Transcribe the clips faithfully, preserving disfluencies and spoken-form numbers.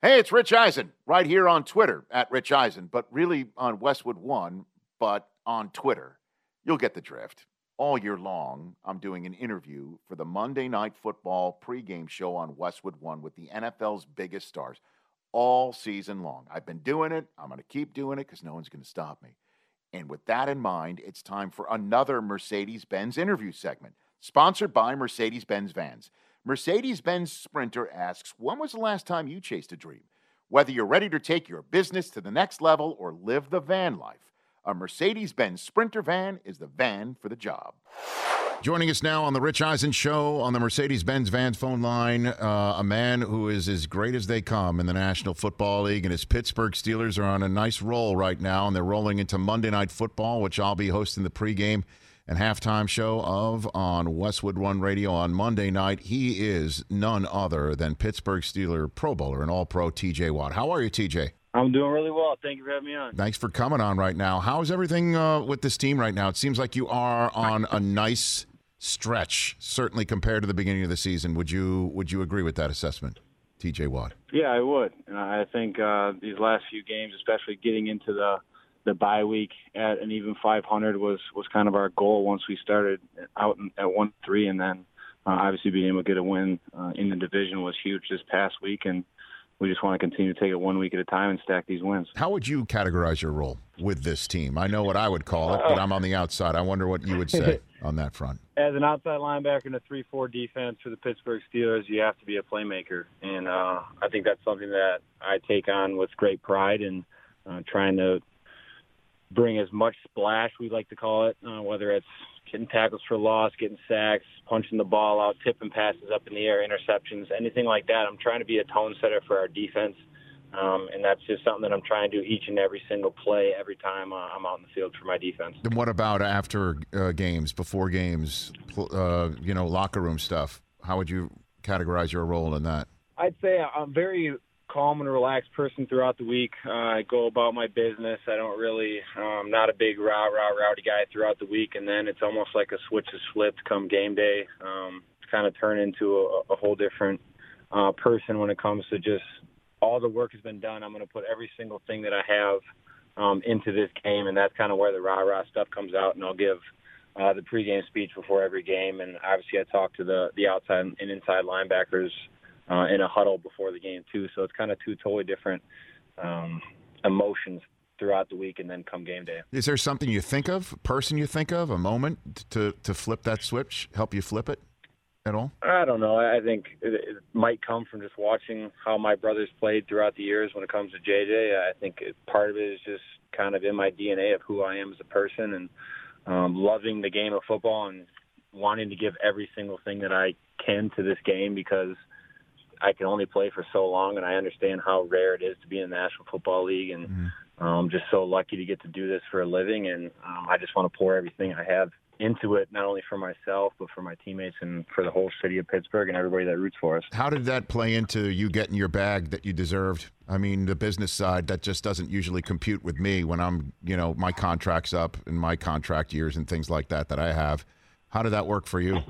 Hey, it's Rich Eisen, right here on Twitter, at Rich Eisen, but really on Westwood One, but on Twitter. You'll get the drift. All year long, I'm doing an interview for the Monday Night Football pregame show on Westwood One with the N F L's biggest stars all season long. I've been doing it. I'm going to keep doing it because no one's going to stop me. And with that in mind, it's time for another Mercedes-Benz interview segment, sponsored by Mercedes-Benz Vans. Mercedes-Benz Sprinter asks, when was the last time you chased a dream? Whether you're ready to take your business to the next level or live the van life, a Mercedes-Benz Sprinter van is the van for the job. Joining us now on the Rich Eisen Show on the Mercedes-Benz Vans phone line, uh, a man who is as great as they come in the National Football League, and his Pittsburgh Steelers are on a nice roll right now, and they're rolling into Monday Night Football, which I'll be hosting the pregame and halftime show of on Westwood One Radio on Monday night. He is none other than Pittsburgh Steeler Pro Bowler and All-Pro T J Watt. How are you, T J? I'm doing really well. Thank you for having me on. Thanks for coming on right now. How's everything uh, with this team right now? It seems like you are on a nice stretch, certainly compared to the beginning of the season. Would you would you agree with that assessment, T J Watt? Yeah, I would. And I think uh, these last few games, especially getting into the the bye week at an even five hundred was, was kind of our goal once we started out at one three, and then uh, obviously being able to get a win uh, in the division was huge this past week, and we just want to continue to take it one week at a time and stack these wins. How would you categorize your role with this team? I know what I would call it, but I'm on the outside. I wonder what you would say on that front. As an outside linebacker in a three four defense for the Pittsburgh Steelers, you have to be a playmaker, and uh, I think that's something that I take on with great pride, and uh, trying to bring as much splash, we like to call it, uh, whether it's getting tackles for loss, getting sacks, punching the ball out, tipping passes up in the air, interceptions, anything like that. I'm trying to be a tone setter for our defense, um, and that's just something that I'm trying to do each and every single play, every time uh, I'm out in the field for my defense. Then what about after uh, games, before games, uh, you know, locker room stuff? How would you categorize your role in that? I'd say I'm very calm and relaxed person throughout the week. Uh, I go about my business. I don't really, um, not a big rah, rah, rowdy guy throughout the week, and then it's almost like a switch is flipped come game day. Um, it's kind of turned into a, a whole different uh, person when it comes to just all the work has been done. I'm going to put every single thing that I have um, into this game, and that's kind of where the rah, rah stuff comes out, and I'll give uh, the pregame speech before every game, and obviously I talk to the, the outside and inside linebackers Uh, in a huddle before the game, too. So it's kind of two totally different um, emotions throughout the week and then come game day. Is there something you think of, a person you think of, a moment to, to flip that switch, help you flip it at all? I don't know. I think it, it might come from just watching how my brothers played throughout the years when it comes to J J. I think it, part of it is just kind of in my D N A of who I am as a person, and um, loving the game of football and wanting to give every single thing that I can to this game, because I can only play for so long, and I understand how rare it is to be in the National Football League, and mm-hmm. I'm just so lucky to get to do this for a living, and um, I just want to pour everything I have into it, not only for myself, but for my teammates and for the whole city of Pittsburgh and everybody that roots for us. How did that play into you getting your bag that you deserved? I mean, the business side, that just doesn't usually compute with me when I'm, you know, my contract's up and my contract years and things like that that I have. How did that work for you?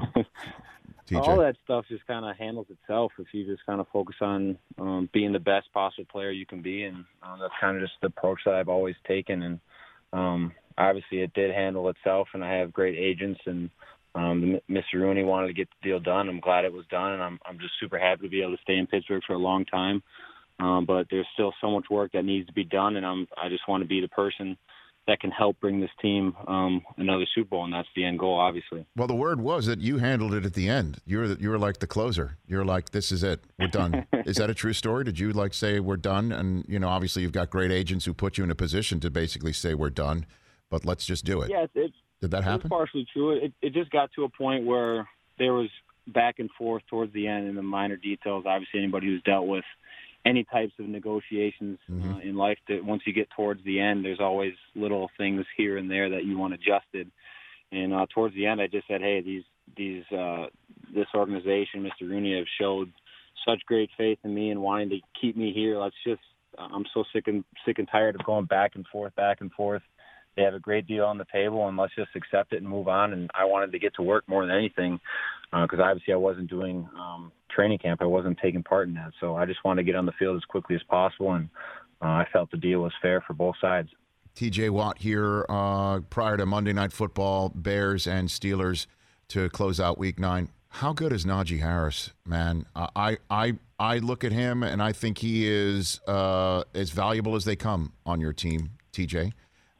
T J? All that stuff just kind of handles itself if you just kind of focus on um, being the best possible player you can be, and um, that's kind of just the approach that I've always taken. And um, obviously, it did handle itself, and I have great agents. And um, Mister Rooney wanted to get the deal done. I'm glad it was done, and I'm I'm just super happy to be able to stay in Pittsburgh for a long time. Um, but there's still so much work that needs to be done, and I'm I just want to be the person that can help bring this team um, another Super Bowl, and that's the end goal, obviously. Well, the word was that you handled it at the end. You're the, you were like the closer. You're like, this is it. We're done. Is that a true story? Did you like say we're done? And, you know, obviously you've got great agents who put you in a position to basically say we're done, but let's just do it. Yes, it, Did that happen? It's partially true. It, it just got to a point where there was back and forth towards the end in the minor details. Obviously, anybody who's dealt with any types of negotiations mm-hmm. uh, in life, that once you get towards the end, there's always little things here and there that you want adjusted. And uh, towards the end, I just said, hey, these these uh, this organization, Mister Rooney, have showed such great faith in me and wanting to keep me here. Let's just, I'm so sick and sick and tired of going back and forth, back and forth. they have a great deal on the table, and let's just accept it and move on. And I wanted to get to work more than anything because uh, obviously I wasn't doing um, training camp. I wasn't taking part in that. So I just wanted to get on the field as quickly as possible, and uh, I felt the deal was fair for both sides. T J Watt here uh, prior to Monday Night Football, Bears and Steelers to close out Week nine. How good is Najee Harris, man? Uh, I I I look at him and I think he is uh, as valuable as they come on your team, T J.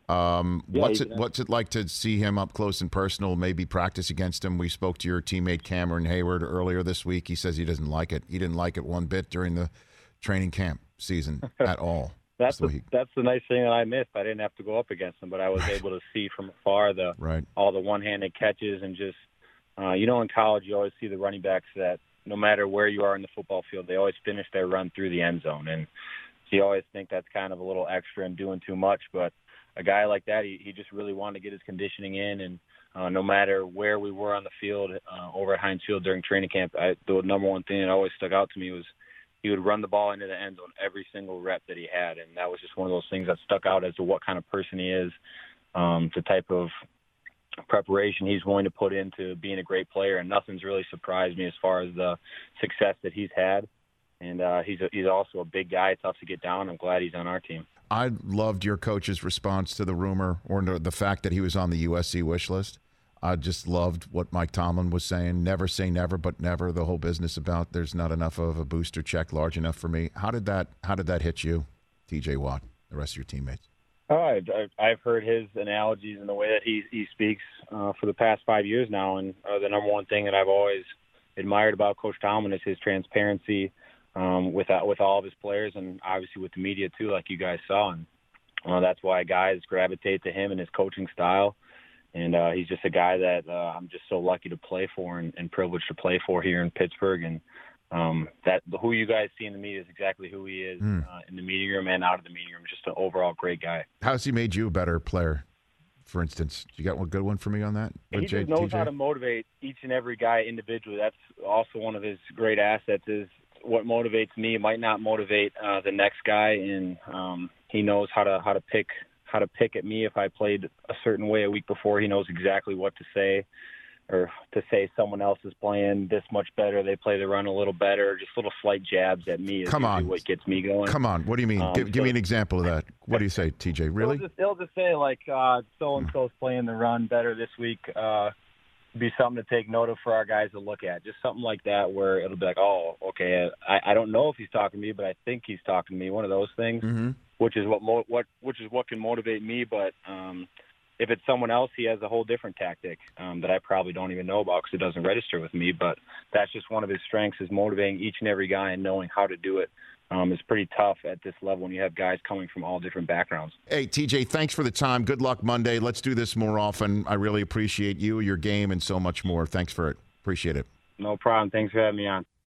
Um, yeah, what's it What's it like to see him up close and personal? Maybe practice against him. We spoke to your teammate Cameron Hayward earlier this week. He says he doesn't like it. He didn't like it one bit during the training camp season at all. That's so the, he, that's the nice thing that I missed. I didn't have to go up against him, but I was able to see from afar the right. all the one-handed catches and just uh, you know, in college you always see the running backs that no matter where you are in the football field, they always finish their run through the end zone, and so you always think that's kind of a little extra and doing too much. But a guy like that, he, he just really wanted to get his conditioning in, and uh, no matter where we were on the field uh, over at Heinz Field during training camp, I, the number one thing that always stuck out to me was he would run the ball into the end zone every single rep that he had, and that was just one of those things that stuck out as to what kind of person he is, um, the type of preparation he's willing to put into being a great player, and nothing's really surprised me as far as the success that he's had. And uh, he's a, he's also a big guy, tough to get down. I'm glad he's on our team. I loved your coach's response to the rumor or the fact that he was on the U S C wish list. I just loved what Mike Tomlin was saying. Never say never, but never. The whole business about there's not enough of a booster check large enough for me. How did that? How did that hit you, T J Watt, the rest of your teammates? Oh, I've, I've heard his analogies and the way that he he speaks uh, for the past five years now. And uh, the number one thing that I've always admired about Coach Tomlin is his transparency um, with with all of his players, and obviously with the media too, like you guys saw. And uh, that's why guys gravitate to him and his coaching style. And uh, he's just a guy that uh, I'm just so lucky to play for and, and privileged to play for here in Pittsburgh. And um, that who you guys see in the media is exactly who he is mm. uh, in the meeting room and out of the meeting room. Just an overall great guy. How's he made you a better player, for instance? You got one good one for me on that? He just knows T J? How to motivate each and every guy individually. That's also one of his great assets is what motivates me might not motivate uh, the next guy. And um, he knows how to how to pick – how to pick at me if I played a certain way a week before. He knows exactly what to say, or to say someone else is playing this much better, they play the run a little better, just little slight jabs at me is Come on. what gets me going. Come on. What do you mean? Um, give, so, give me an example of that. What do you say, T J? Really? He'll just, he'll just say, like, uh, so-and-so's playing the run better this week. Uh, be something to take note of for our guys to look at. Just something like that where it'll be like, oh, okay, I, I don't know if he's talking to me, but I think he's talking to me. One of those things. Mm-hmm. Which is what mo- what which is what can motivate me, but um, if it's someone else, he has a whole different tactic um, that I probably don't even know about because it doesn't register with me. But that's just one of his strengths is motivating each and every guy and knowing how to do it. Um, it's pretty tough at this level when you have guys coming from all different backgrounds. Hey, T J, thanks for the time. Good luck Monday. Let's do this more often. I really appreciate you, your game, and so much more. Thanks for it. Appreciate it. No problem. Thanks for having me on.